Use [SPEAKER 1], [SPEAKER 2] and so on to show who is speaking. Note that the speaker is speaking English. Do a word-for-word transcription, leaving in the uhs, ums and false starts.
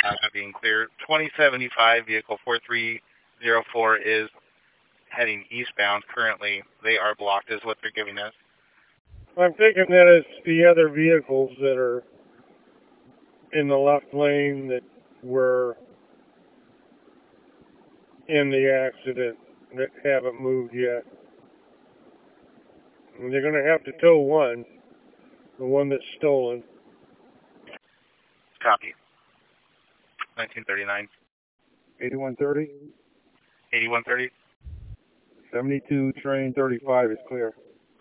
[SPEAKER 1] being clear. twenty seventy-five, vehicle four three zero four is heading eastbound currently. They are blocked is what they're giving us.
[SPEAKER 2] I'm thinking that it's the other vehicles that are in the left lane that were in the accident that haven't moved yet. And they're going to have to tow one, the one that's stolen.
[SPEAKER 1] Copy. nineteen thirty-nine.
[SPEAKER 2] eighty-one thirty?
[SPEAKER 1] eighty-one thirty.
[SPEAKER 2] seventy-two, train thirty-five is clear.